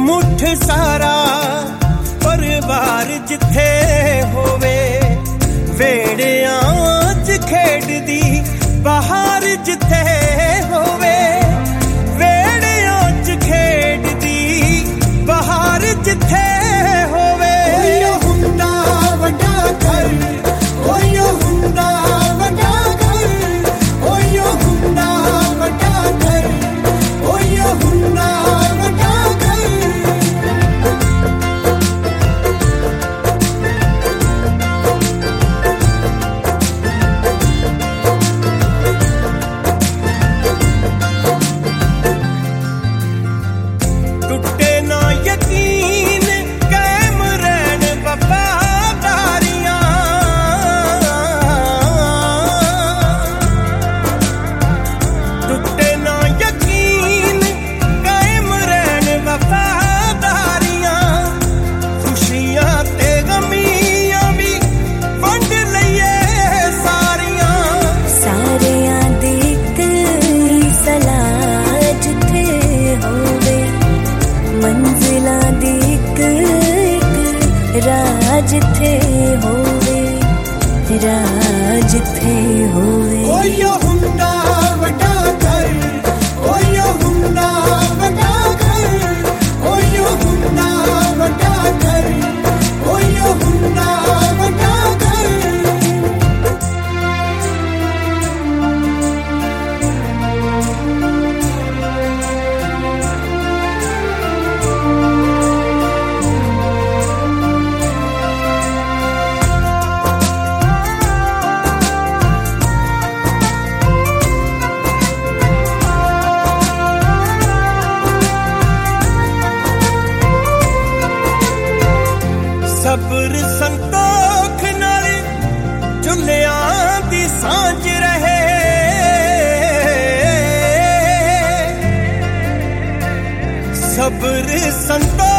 मुठ सारा परिवार जिथे होवे, वेड़ियां च खेडदी बाहर जिथे होवे, वेड़ियां च खेडदी बाहर जिथे होवे। ओयो हुंदा वड्डा घर, ओयो हुंदा वड्डा घर, ओयो हुंदा वड्डा घर, ओयो हुंदा वड्डा घर। टुटे ना यकीन, कायम रहन वफादारियां, टुटे ना यकीन, कायम रहन वफादारियां। खुशियां ते गमियां भी वंड लईए सारियां, सारियां दी इक ही सलाह जिथे होवे, मंजिलां दी इक राह जिथे होवे, राह जिथे होवे। ओयो हुंदा वड्डा घर, ओयो हुंदा वड्डा घर, ओयो हुंदा वड्डा घर, ओयो हुंदा वड्डा घर। सब्र संतोख नाल चुल्लियां दी सांझ रहे, सब्र संतोख